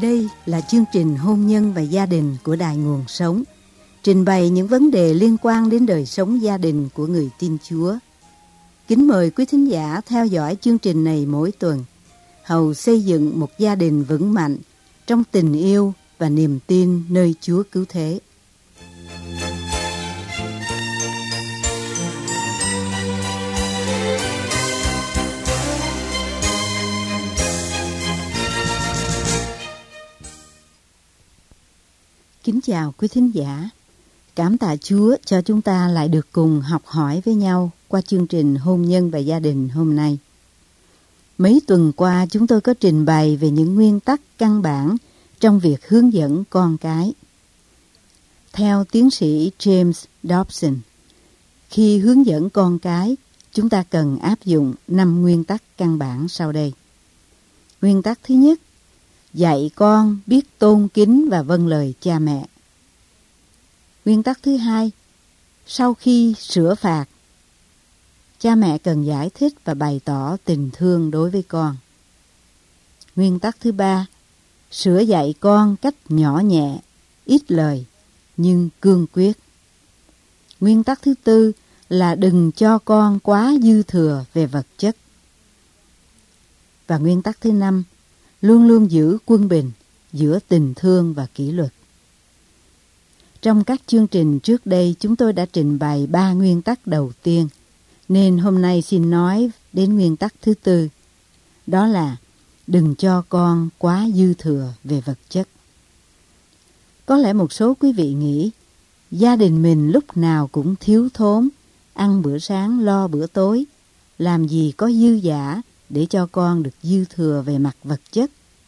Đây là chương trình Hôn nhân và gia đình của Đài Nguồn Sống, trình bày những vấn đề liên quan đến đời sống gia đình của người tin Chúa. Kính mời quý thính giả theo dõi chương trình này mỗi tuần, hầu xây dựng một gia đình vững mạnh trong tình yêu và niềm tin nơi Chúa Cứu Thế. Kính chào quý thính giả. Cảm tạ Chúa cho chúng ta lại được cùng học hỏi với nhau qua chương trình Hôn nhân và gia đình hôm nay. Mấy tuần qua chúng tôi có trình bày về những nguyên tắc căn bản trong việc hướng dẫn con cái. Theo tiến sĩ James Dobson, khi hướng dẫn con cái, chúng ta cần áp dụng 5 nguyên tắc căn bản sau đây. Nguyên tắc thứ nhất, dạy con biết tôn kính và vâng lời cha mẹ. Nguyên tắc thứ hai, sau khi sửa phạt, cha mẹ cần giải thích và bày tỏ tình thương đối với con. Nguyên tắc thứ ba, sửa dạy con cách nhỏ nhẹ, ít lời, nhưng cương quyết. Nguyên tắc thứ tư là đừng cho con quá dư thừa về vật chất. Và nguyên tắc thứ năm, luôn luôn giữ quân bình giữa tình thương và kỷ luật. Trong các chương trình trước đây, chúng tôi đã trình bày 3 nguyên tắc đầu tiên, nên hôm nay xin nói đến nguyên tắc thứ tư. Đó là đừng cho con quá dư thừa về vật chất. Có lẽ một số quý vị nghĩ, gia đình mình lúc nào cũng thiếu thốn, ăn bữa sáng lo bữa tối, làm gì có dư dả để cho con được dư thừa về mặt vật chất.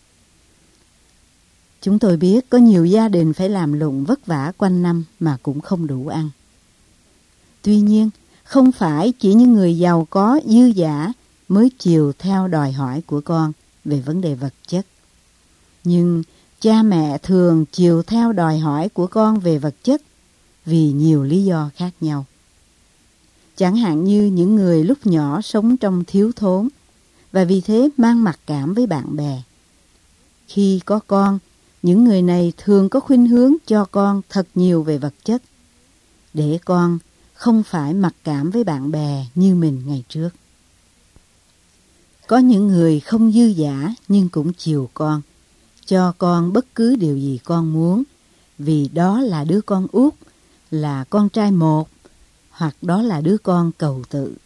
Chúng tôi biết có nhiều gia đình phải làm lụng vất vả quanh năm mà cũng không đủ ăn. Tuy nhiên, không phải chỉ những người giàu có dư dả mới chiều theo đòi hỏi của con về vấn đề vật chất. Nhưng cha mẹ thường chiều theo đòi hỏi của con về vật chất vì nhiều lý do khác nhau. Chẳng hạn như những người lúc nhỏ sống trong thiếu thốn và vì thế mang mặc cảm với bạn bè. Khi có con, những người này thường có khuynh hướng cho con thật nhiều về vật chất, để con không phải mặc cảm với bạn bè như mình ngày trước. Có những người không dư dả nhưng cũng chiều con, cho con bất cứ điều gì con muốn, vì đó là đứa con út, là con trai một, hoặc đó là đứa con cầu tự.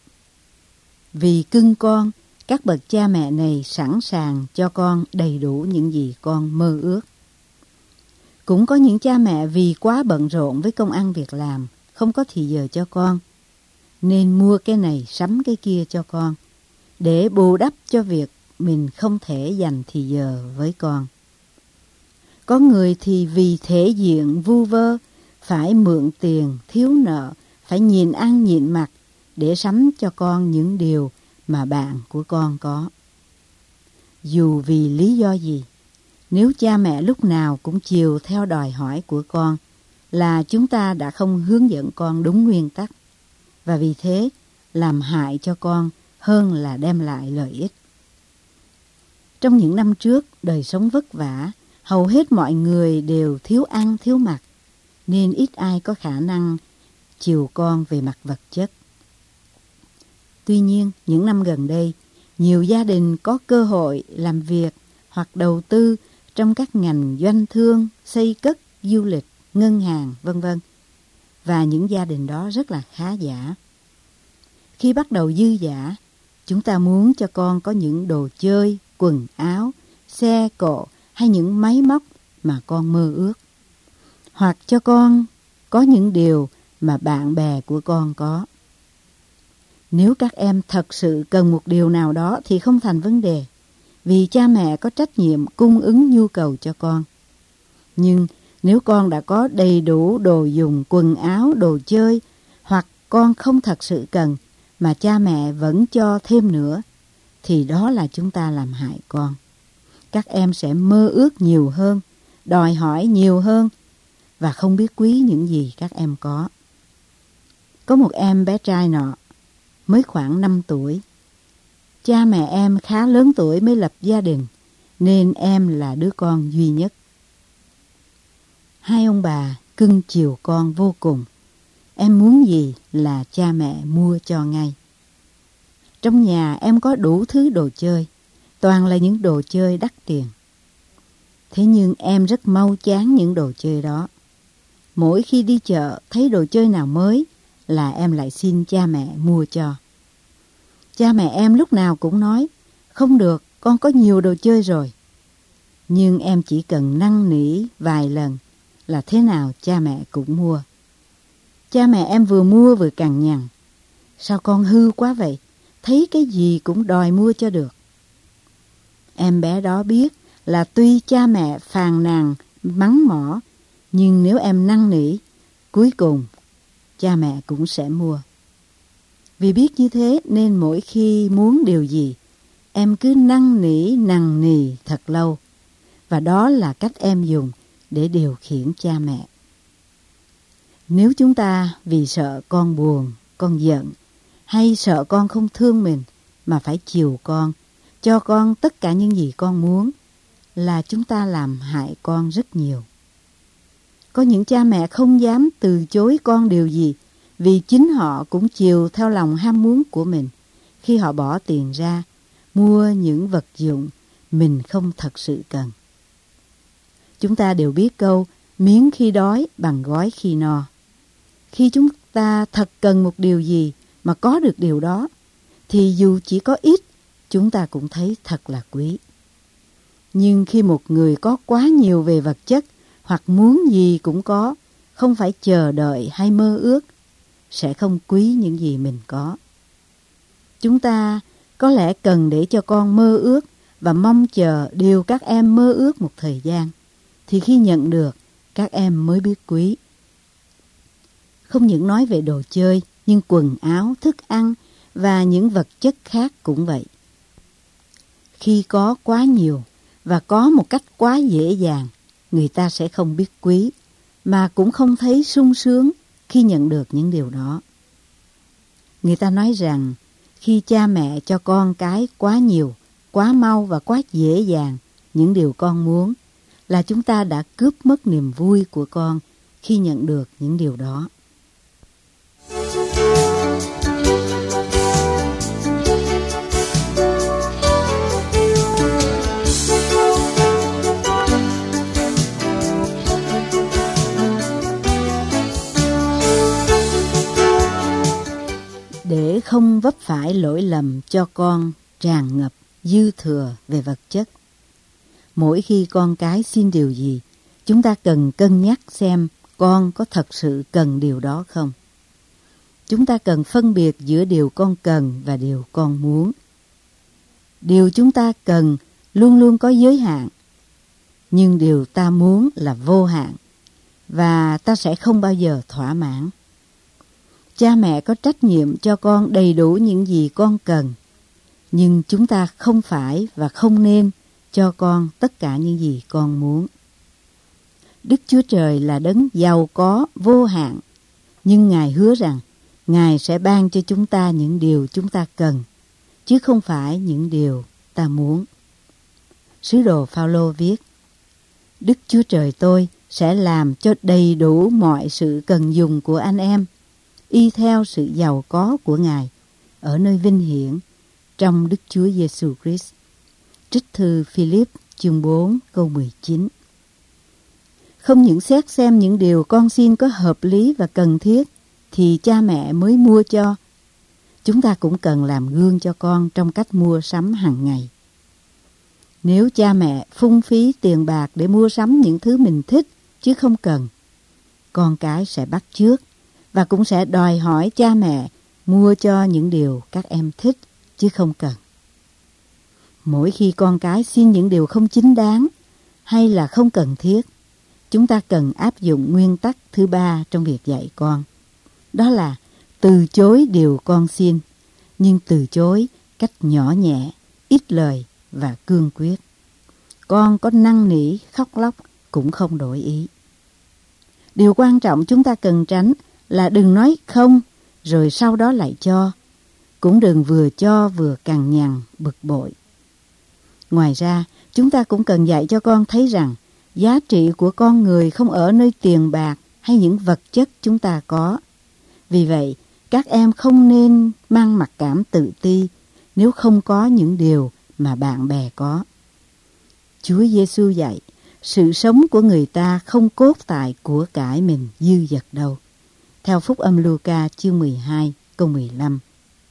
Vì cưng con, các bậc cha mẹ này sẵn sàng cho con đầy đủ những gì con mơ ước. Cũng có những cha mẹ vì quá bận rộn với công ăn việc làm, không có thì giờ cho con, nên mua cái này sắm cái kia cho con, để bù đắp cho việc mình không thể dành thì giờ với con. Có người thì vì thể diện vu vơ, phải mượn tiền, thiếu nợ, phải nhịn ăn nhịn mặc để sắm cho con những điều mà bạn của con có. Dù vì lý do gì, nếu cha mẹ lúc nào cũng chiều theo đòi hỏi của con là chúng ta đã không hướng dẫn con đúng nguyên tắc, và vì thế làm hại cho con hơn là đem lại lợi ích. Trong những năm trước, đời sống vất vả, hầu hết mọi người đều thiếu ăn thiếu mặc, nên ít ai có khả năng chiều con về mặt vật chất. Tuy nhiên, những năm gần đây, nhiều gia đình có cơ hội làm việc hoặc đầu tư trong các ngành doanh thương, xây cất, du lịch, ngân hàng, v.v. Và những gia đình đó rất là khá giả. Khi bắt đầu dư dả, chúng ta muốn cho con có những đồ chơi, quần áo, xe cộ hay những máy móc mà con mơ ước. Hoặc cho con có những điều mà bạn bè của con có. Nếu các em thật sự cần một điều nào đó thì không thành vấn đề, vì cha mẹ có trách nhiệm cung ứng nhu cầu cho con. Nhưng nếu con đã có đầy đủ đồ dùng, quần áo, đồ chơi, hoặc con không thật sự cần mà cha mẹ vẫn cho thêm nữa, thì đó là chúng ta làm hại con. Các em sẽ mơ ước nhiều hơn, đòi hỏi nhiều hơn, và không biết quý những gì các em có. Có một em bé trai nọ, mới khoảng 5 tuổi. Cha mẹ em khá lớn tuổi mới lập gia đình, nên em là đứa con duy nhất. Hai ông bà cưng chiều con vô cùng. Em muốn gì là cha mẹ mua cho ngay. Trong nhà em có đủ thứ đồ chơi, toàn là những đồ chơi đắt tiền. Thế nhưng em rất mau chán những đồ chơi đó. Mỗi khi đi chợ thấy đồ chơi nào mới là em lại xin cha mẹ mua cho. Cha mẹ em lúc nào cũng nói, không được, con có nhiều đồ chơi rồi. Nhưng em chỉ cần năn nỉ vài lần là thế nào cha mẹ cũng mua. Cha mẹ em vừa mua vừa cằn nhằn. Sao con hư quá vậy? Thấy cái gì cũng đòi mua cho được. Em bé đó biết là tuy cha mẹ phàn nàn mắng mỏ, nhưng nếu em năn nỉ, cuối cùng cha mẹ cũng sẽ mua. Vì biết như thế nên mỗi khi muốn điều gì, em cứ năn nỉ thật lâu. Và đó là cách em dùng để điều khiển cha mẹ. Nếu chúng ta vì sợ con buồn, con giận, hay sợ con không thương mình mà phải chiều con, cho con tất cả những gì con muốn, là chúng ta làm hại con rất nhiều. Có những cha mẹ không dám từ chối con điều gì vì chính họ cũng chiều theo lòng ham muốn của mình khi họ bỏ tiền ra mua những vật dụng mình không thật sự cần. Chúng ta đều biết câu miếng khi đói bằng gói khi no. Khi chúng ta thật cần một điều gì mà có được điều đó, thì dù chỉ có ít, chúng ta cũng thấy thật là quý. Nhưng khi một người có quá nhiều về vật chất hoặc muốn gì cũng có, không phải chờ đợi hay mơ ước, sẽ không quý những gì mình có. Chúng ta có lẽ cần để cho con mơ ước và mong chờ điều các em mơ ước một thời gian, thì khi nhận được, các em mới biết quý. Không những nói về đồ chơi, nhưng quần áo, thức ăn và những vật chất khác cũng vậy. Khi có quá nhiều và có một cách quá dễ dàng, người ta sẽ không biết quý, mà cũng không thấy sung sướng khi nhận được những điều đó. Người ta nói rằng, khi cha mẹ cho con cái quá nhiều, quá mau và quá dễ dàng những điều con muốn, là chúng ta đã cướp mất niềm vui của con khi nhận được những điều đó. Để không vấp phải lỗi lầm cho con tràn ngập dư thừa về vật chất, mỗi khi con cái xin điều gì, chúng ta cần cân nhắc xem con có thật sự cần điều đó không. Chúng ta cần phân biệt giữa điều con cần và điều con muốn. Điều chúng ta cần luôn luôn có giới hạn, nhưng điều ta muốn là vô hạn, và ta sẽ không bao giờ thỏa mãn. Cha mẹ có trách nhiệm cho con đầy đủ những gì con cần, nhưng chúng ta không phải và không nên cho con tất cả những gì con muốn. Đức Chúa Trời là đấng giàu có vô hạn, nhưng Ngài hứa rằng Ngài sẽ ban cho chúng ta những điều chúng ta cần, chứ không phải những điều ta muốn. Sứ đồ Phao-lô viết, Đức Chúa Trời tôi sẽ làm cho đầy đủ mọi sự cần dùng của anh em, y theo sự giàu có của Ngài, ở nơi vinh hiển, trong Đức Chúa Giêsu Christ. Trích thư Philip chương 4 câu 19. Không những xét xem những điều con xin có hợp lý và cần thiết thì cha mẹ mới mua cho. Chúng ta cũng cần làm gương cho con trong cách mua sắm hàng ngày. Nếu cha mẹ phung phí tiền bạc để mua sắm những thứ mình thích chứ không cần, con cái sẽ bắt chước và cũng sẽ đòi hỏi cha mẹ mua cho những điều các em thích chứ không cần. Mỗi khi con cái xin những điều không chính đáng hay là không cần thiết, chúng ta cần áp dụng nguyên tắc thứ 3 trong việc dạy con. Đó là từ chối điều con xin, nhưng từ chối cách nhỏ nhẹ, ít lời và cương quyết. Con có năn nỉ, khóc lóc cũng không đổi ý. Điều quan trọng chúng ta cần tránh là đừng nói không rồi sau đó lại cho. Cũng đừng vừa cho vừa cằn nhằn, bực bội. Ngoài ra, chúng ta cũng cần dạy cho con thấy rằng giá trị của con người không ở nơi tiền bạc hay những vật chất chúng ta có. Vì vậy, các em không nên mang mặc cảm tự ti nếu không có những điều mà bạn bè có. Chúa Giêsu dạy, sự sống của người ta không cốt tại của cải mình dư dật đâu. Theo Phúc âm Luca chương 12 câu 15.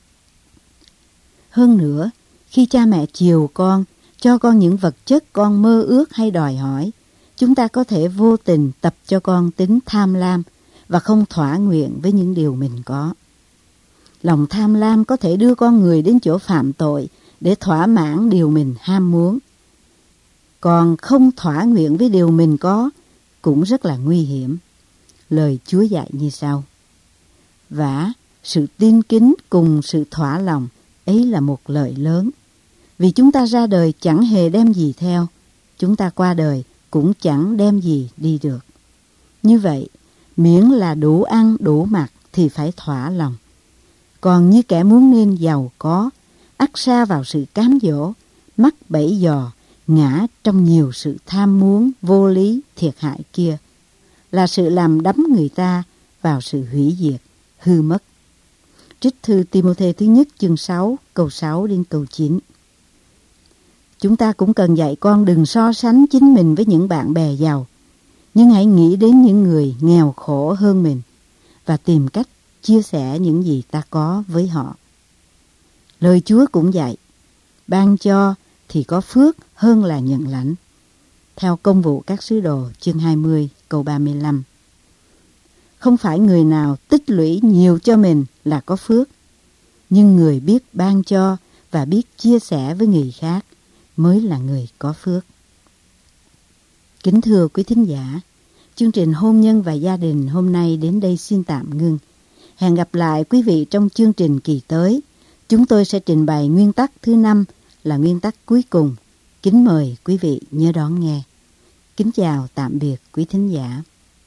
Hơn nữa, khi cha mẹ chiều con, cho con những vật chất con mơ ước hay đòi hỏi, chúng ta có thể vô tình tập cho con tính tham lam và không thỏa nguyện với những điều mình có. Lòng tham lam có thể đưa con người đến chỗ phạm tội để thỏa mãn điều mình ham muốn. Còn không thỏa nguyện với điều mình có cũng rất là nguy hiểm. Lời Chúa dạy như sau: vả, sự tin kính cùng sự thỏa lòng ấy là một lợi lớn. Vì chúng ta ra đời chẳng hề đem gì theo, chúng ta qua đời cũng chẳng đem gì đi được. Như vậy, miễn là đủ ăn đủ mặc thì phải thỏa lòng. Còn như kẻ muốn nên giàu có, ắt sa vào sự cám dỗ, mắc bẫy dò, ngã trong nhiều sự tham muốn vô lý thiệt hại kia, là sự làm đắm người ta vào sự hủy diệt, hư mất. Trích thư Ti-mô-thê thứ nhất chương 6 câu 6 đến câu 9. Chúng ta cũng cần dạy con đừng so sánh chính mình với những bạn bè giàu, nhưng hãy nghĩ đến những người nghèo khổ hơn mình và tìm cách chia sẻ những gì ta có với họ. Lời Chúa cũng dạy, ban cho thì có phước hơn là nhận lãnh. Theo Công vụ các sứ đồ chương 20 câu 35. Không phải người nào tích lũy nhiều cho mình là có phước, nhưng người biết ban cho và biết chia sẻ với người khác mới là người có phước. Kính thưa quý thính giả, chương trình Hôn nhân và gia đình hôm nay đến đây xin tạm ngưng. Hẹn gặp lại quý vị trong chương trình kỳ tới. Chúng tôi sẽ trình bày nguyên tắc thứ 5 là nguyên tắc cuối cùng. Kính mời quý vị nhớ đón nghe. Kính chào tạm biệt quý thính giả.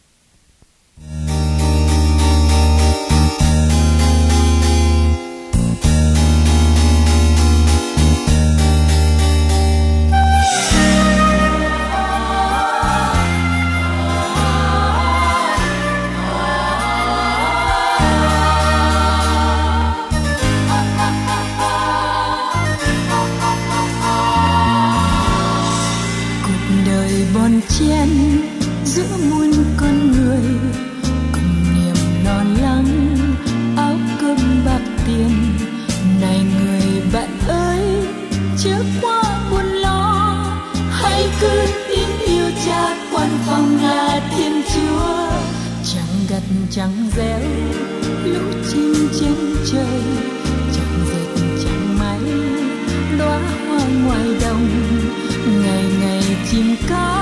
Chen giữa muôn con người cùng niềm lo lắng áo cơm bạc tiền. Này người bạn ơi, chớ quá buồn lo, hãy cứ tin yêu Cha quan phòng là Thiên Chúa. Chẳng gặt chẳng gieo lũ chim trên trời, chẳng dệt chẳng may đóa hoa ngoài đồng, ngày ngày chim ca